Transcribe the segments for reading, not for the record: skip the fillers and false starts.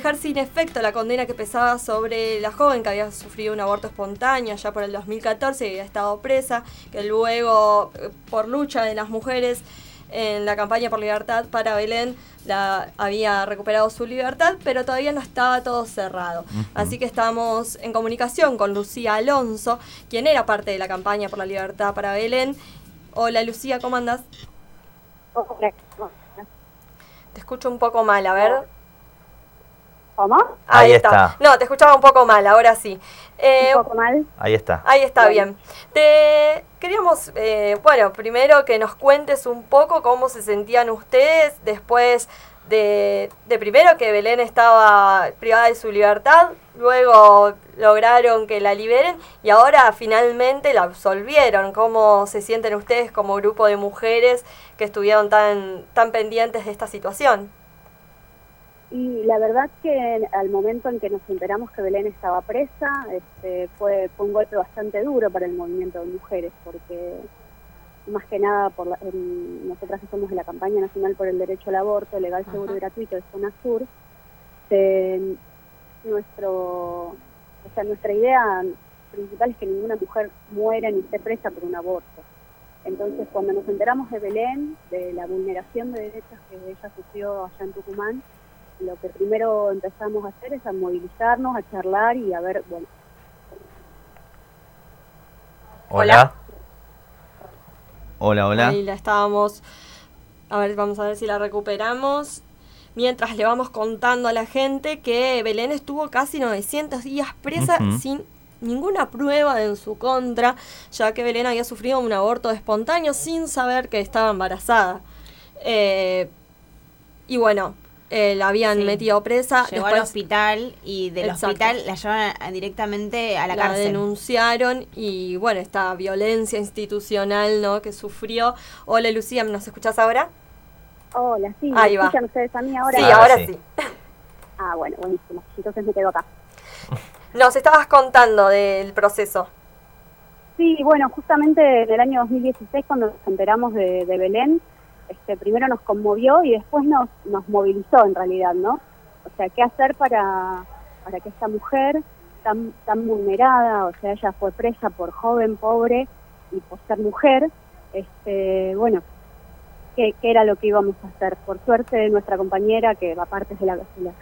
dejar sin efecto la condena que pesaba sobre la joven que había sufrido un aborto espontáneo ya por el 2014 y había estado presa, que luego, por lucha de las mujeres en la campaña por libertad para Belén, había recuperado su libertad, pero todavía no estaba todo cerrado. Así que estamos en comunicación con Lucía Alonso, quien era parte de la campaña por la libertad para Belén. Hola Lucía, ¿cómo andás? Hola. Te escucho un poco mal, a ver. ¿Cómo? Ahí está. No, te escuchaba un poco mal, ahora sí. ¿Un poco mal? Ahí está. Ahí está, bien. Te queríamos, primero que nos cuentes un poco cómo se sentían ustedes después de primero que Belén estaba privada de su libertad, luego lograron que la liberen y ahora finalmente la absolvieron. ¿Cómo se sienten ustedes como grupo de mujeres que estuvieron tan pendientes de esta situación? Y la verdad que al momento en que nos enteramos que Belén estaba presa, fue un golpe bastante duro para el movimiento de mujeres, porque más que nada nosotras que somos de la campaña nacional por el derecho al aborto legal, seguro y gratuito de Zona Sur, nuestra idea principal es que ninguna mujer muera ni esté presa por un aborto. Entonces, cuando nos enteramos de Belén, de la vulneración de derechos que ella sufrió allá en Tucumán, lo que primero empezamos a hacer es a movilizarnos, a charlar y a ver, bueno. Hola. Hola. Ahí la estábamos. A ver, vamos a ver si la recuperamos. Mientras le vamos contando a la gente que Belén estuvo casi 900 días presa sin ninguna prueba en su contra, ya que Belén había sufrido un aborto espontáneo sin saber que estaba embarazada. Y bueno, la habían metido presa. Llegó al hospital y del hospital la llevaron directamente a la cárcel. La denunciaron y bueno, esta violencia institucional, ¿no?, que sufrió. Hola Lucía, ¿nos escuchás ahora? Hola, sí, ¿me escuchan ustedes a mí ahora? Sí, ahora sí. Ah, bueno, buenísimo. Entonces me quedo acá. Nos estabas contando del proceso. Sí, bueno, justamente en el año 2016, cuando nos enteramos de Belén, primero nos conmovió y después nos movilizó en realidad, ¿no? O sea, ¿qué hacer para que esta mujer tan vulnerada, o sea, ella fue presa por joven, pobre y por ser mujer, bueno, ¿qué era lo que íbamos a hacer? Por suerte, nuestra compañera, que aparte es de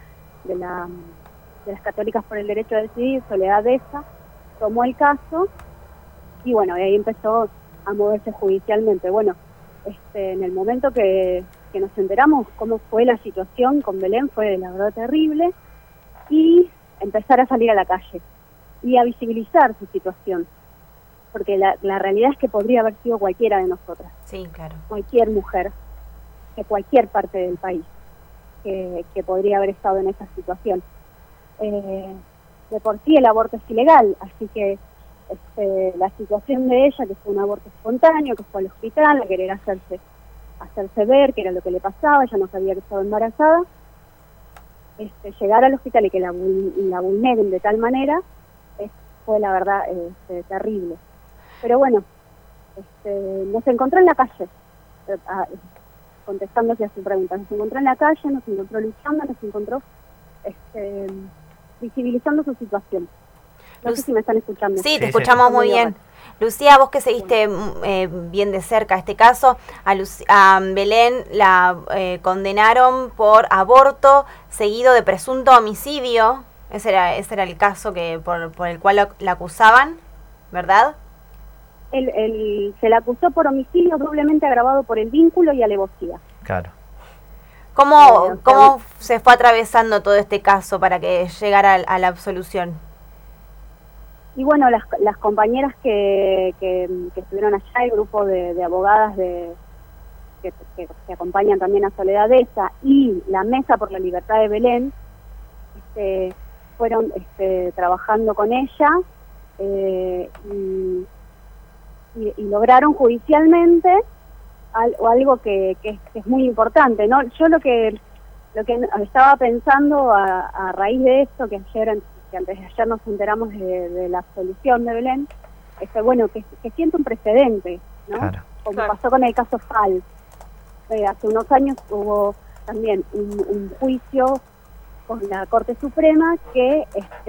las Católicas por el Derecho a Decidir, Soledad Deza, tomó el caso y bueno, ahí empezó a moverse judicialmente. Bueno, en el momento que nos enteramos cómo fue la situación con Belén, fue la verdad terrible, y empezar a salir a la calle y a visibilizar su situación, porque la realidad es que podría haber sido cualquiera de nosotras. Sí, claro. Cualquier mujer de cualquier parte del país que podría haber estado en esa situación. De por sí el aborto es ilegal, así que la situación de ella, que fue un aborto espontáneo, que fue al hospital a querer hacerse ver que era lo que le pasaba, ella no sabía que estaba embarazada, llegar al hospital y que la vulneren de tal manera, fue la verdad terrible. Pero bueno, nos encontró en la calle, contestándose a su pregunta, nos encontró en la calle, nos encontró luchando, nos encontró visibilizando su situación. No sé si me están escuchando. Sí, te escuchamos muy bien. Lucía, vos que seguiste bien de cerca este caso, a Belén la condenaron por aborto seguido de presunto homicidio. Ese era el caso por el cual la acusaban, ¿verdad? Se la acusó por homicidio doblemente agravado por el vínculo y alevosía. Claro. ¿Cómo se fue atravesando todo este caso para que llegara a la absolución? Y bueno, las compañeras que estuvieron allá, el grupo de abogadas que acompañan también a Soledad Deza y la Mesa por la Libertad de Belén, fueron trabajando con ella y lograron judicialmente algo que es muy importante, ¿no? Yo lo que estaba pensando a raíz de esto, que antes de ayer nos enteramos de la absolución de Belén, bueno, que siente un precedente, ¿no? Claro. Como pasó con el caso Fal. Hace unos años hubo también un juicio con la Corte Suprema que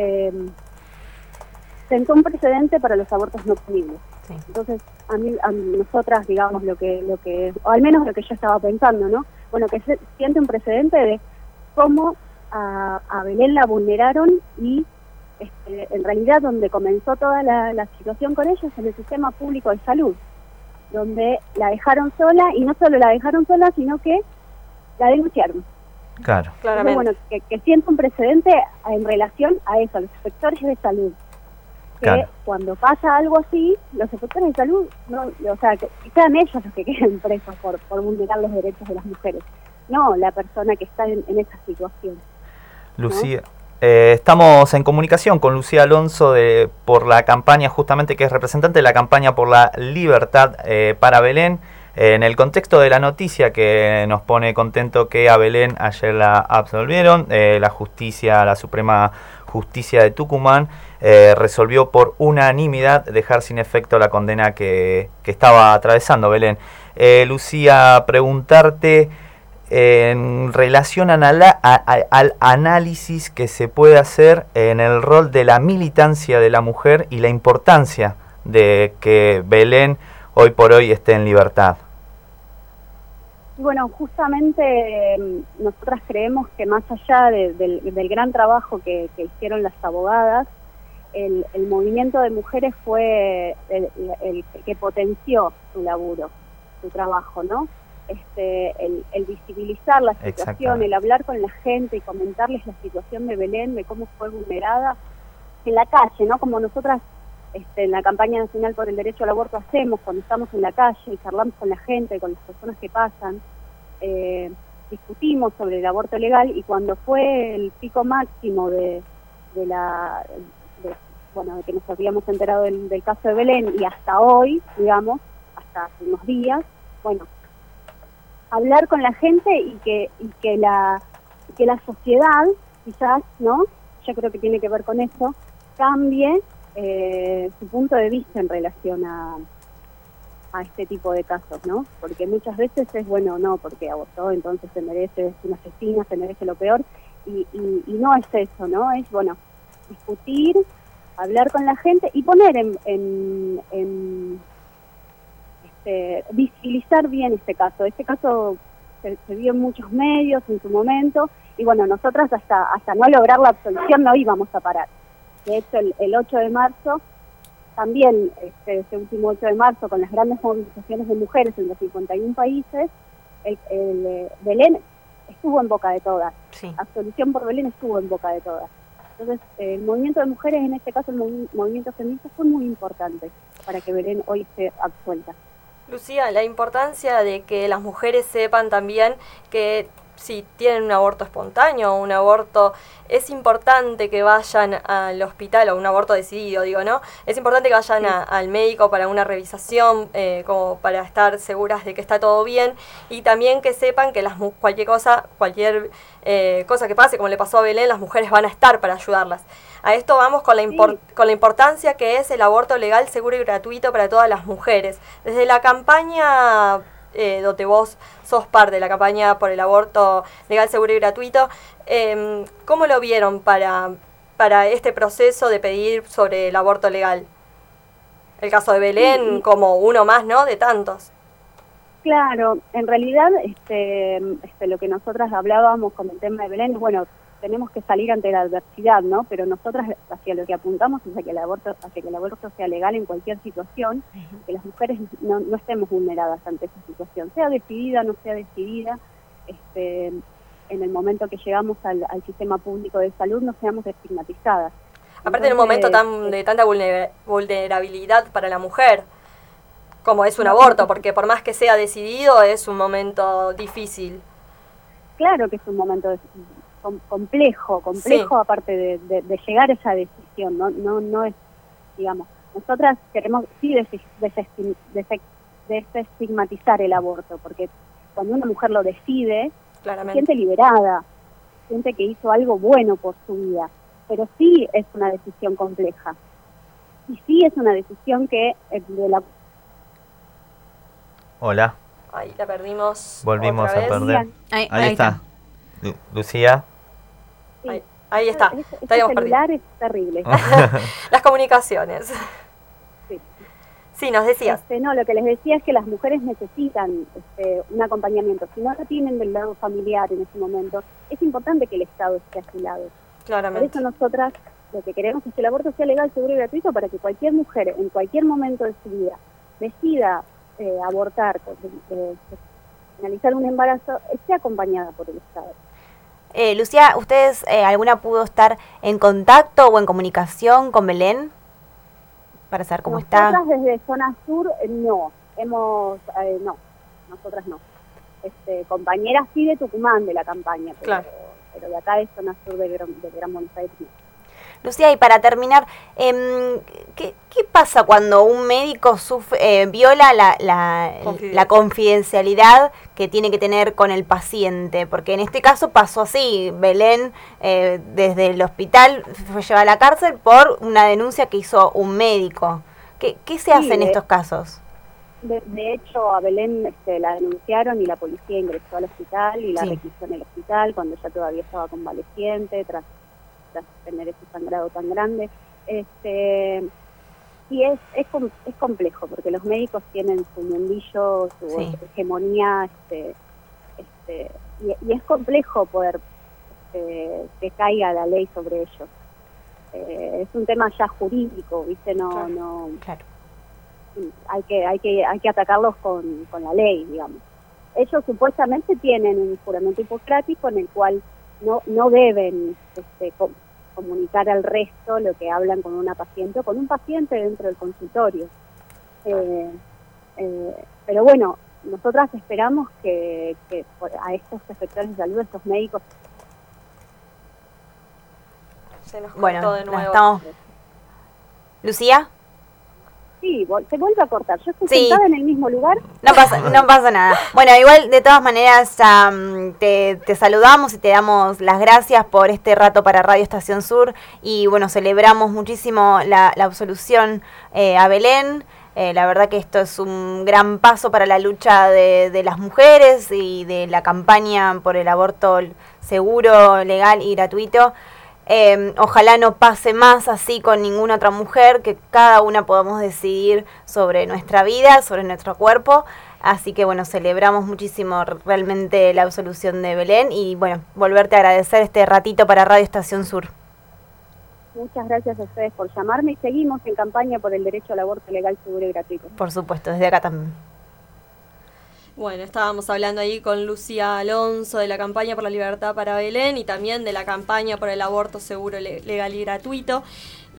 sentó un precedente para los abortos no punibles. Sí. Entonces, a nosotras, digamos, o al menos lo que yo estaba pensando, ¿no? Bueno, que se siente un precedente de cómo a Belén la vulneraron y en realidad donde comenzó toda la situación con ellos en el sistema público de salud, donde la dejaron sola, y no solo la dejaron sola, sino que la denunciaron. Claro. Entonces, bueno, que sienta un precedente en relación a eso, a los inspectores de salud. Que claro, cuando pasa algo así, los inspectores de salud, no, o sea, que sean ellos los que queden presos por vulnerar los derechos de las mujeres, no la persona que está en esa situación. Lucía, ¿no? Estamos en comunicación con Lucía Alonso por la campaña, justamente que es representante de la campaña por la libertad para Belén. En el contexto de la noticia que nos pone contento que a Belén ayer la absolvieron, la Suprema Justicia de Tucumán resolvió por unanimidad dejar sin efecto la condena que estaba atravesando Belén. Lucía, preguntarte en relación al análisis que se puede hacer en el rol de la militancia de la mujer y la importancia de que Belén hoy por hoy esté en libertad. Bueno, justamente nosotras creemos que más allá del gran trabajo que hicieron las abogadas, el movimiento de mujeres fue el que potenció su laburo, su trabajo, ¿no? El visibilizar la situación, el hablar con la gente y comentarles la situación de Belén, de cómo fue vulnerada en la calle, ¿no? Como nosotras en la campaña nacional por el derecho al aborto hacemos cuando estamos en la calle y charlamos con la gente, con las personas que pasan, discutimos sobre el aborto legal, y cuando fue el pico máximo de que nos habíamos enterado del caso de Belén y hasta hoy, digamos, hasta hace unos días, bueno, hablar con la gente y que la sociedad, quizás, ¿no? Yo creo que tiene que ver con eso, cambie su punto de vista en relación a este tipo de casos, ¿no? Porque muchas veces es, bueno, no, porque abortó, entonces se merece, es una asesina, se merece lo peor, y no es eso, ¿no? Es, bueno, discutir, hablar con la gente y poner visibilizar bien este caso. Este caso se vio en muchos medios en su momento, y bueno, nosotras hasta no lograr la absolución no íbamos a parar. De hecho, el 8 de marzo, también este último 8 de marzo, con las grandes movilizaciones de mujeres en los 51 países, Belén estuvo en boca de todas. Sí. Absolución por Belén estuvo en boca de todas. Entonces, el movimiento de mujeres, en este caso el movimiento feminista, fue muy importante para que Belén hoy esté absuelta. Lucía, la importancia de que las mujeres sepan también que si tienen un aborto espontáneo o un aborto, es importante que vayan al hospital, o un aborto decidido, digo, ¿no? Es importante que vayan al médico para una revisación, como para estar seguras de que está todo bien, y también que sepan que cualquier cosa que pase, como le pasó a Belén, las mujeres van a estar para ayudarlas. A esto vamos con la importancia que es el aborto legal, seguro y gratuito para todas las mujeres. Desde la campaña donde vos sos parte de la campaña por el aborto legal, seguro y gratuito, ¿cómo lo vieron para este proceso de pedir sobre el aborto legal? El caso de Belén como uno más, ¿no?, de tantos. Claro, en realidad lo que nosotras hablábamos con el tema de Belén es, bueno, tenemos que salir ante la adversidad, ¿no? Pero nosotras hacia lo que apuntamos es a que el aborto sea legal en cualquier situación, que las mujeres no estemos vulneradas ante esa situación, sea decidida, no sea decidida, en el momento que llegamos al sistema público de salud no seamos estigmatizadas. Aparte, en un momento de tanta vulnerabilidad para la mujer, como es un aborto, porque por más que sea decidido, es un momento difícil. Claro que es un momento complejo, sí. Aparte de llegar a esa decisión, no es, digamos, nosotras queremos sí desestigmatizar el aborto, porque cuando una mujer lo decide, se siente liberada, siente que hizo algo bueno por su vida, pero sí es una decisión compleja, y sí es una decisión que Hola. Ahí la perdimos. Volvimos a perder. Ahí está. Lucía. Sí. Ahí está. Este celular es terrible. Las comunicaciones. Sí. Sí, nos decías. No, lo que les decía es que las mujeres necesitan un acompañamiento. Si no lo tienen del lado familiar en ese momento, es importante que el Estado esté a su lado. Claramente. Por eso nosotras lo que queremos es que el aborto sea legal, seguro y gratuito para que cualquier mujer en cualquier momento de su vida decida abortar, finalizar un embarazo, esté acompañada por el Estado. Lucía, ¿ustedes alguna pudo estar en contacto o en comunicación con Belén para saber cómo está? Nosotras desde Zona Sur no, nosotras no. Compañeras sí de Tucumán de la campaña, pero de acá de Zona Sur de Gran Buenos Aires no. Lucía, y para terminar, ¿qué pasa cuando un médico viola la confidencialidad que tiene que tener con el paciente? Porque en este caso pasó así, Belén desde el hospital fue llevada a la cárcel por una denuncia que hizo un médico. ¿Qué se hace en estos casos? De hecho, a Belén la denunciaron y la policía ingresó al hospital y la requisó en el hospital cuando ella todavía estaba convaleciente, tras tener ese sangrado tan grande. Y es complejo, porque los médicos tienen su mundillo, su hegemonía, y es complejo poder que caiga la ley sobre ellos. Es un tema ya jurídico, ¿viste? Claro. Hay que atacarlos con la ley, digamos. Ellos supuestamente tienen un juramento hipocrático en el cual no deben comunicar al resto lo que hablan con una paciente o con un paciente dentro del consultorio. Pero bueno, nosotras esperamos que a estos efectores de salud, estos médicos... Se nos cortó de nuevo. Estamos... ¿Lucía? Sí, se vuelve a cortar. Yo estoy sentada en el mismo lugar. No pasa nada. Bueno, igual de todas maneras te saludamos y te damos las gracias por este rato para Radio Estación Sur y bueno, celebramos muchísimo la absolución a Belén. La verdad que esto es un gran paso para la lucha de las mujeres y de la campaña por el aborto seguro, legal y gratuito. Ojalá no pase más así con ninguna otra mujer, que cada una podamos decidir sobre nuestra vida, sobre nuestro cuerpo. Así que bueno, celebramos muchísimo realmente la absolución de Belén y bueno, volverte a agradecer este ratito para Radio Estación Sur. Muchas gracias a ustedes por llamarme y seguimos en campaña por el derecho al aborto legal, seguro y gratuito. Por supuesto, desde acá también. Bueno, estábamos hablando ahí con Lucía Alonso de la campaña por la libertad para Belén y también de la campaña por el aborto seguro, legal y gratuito.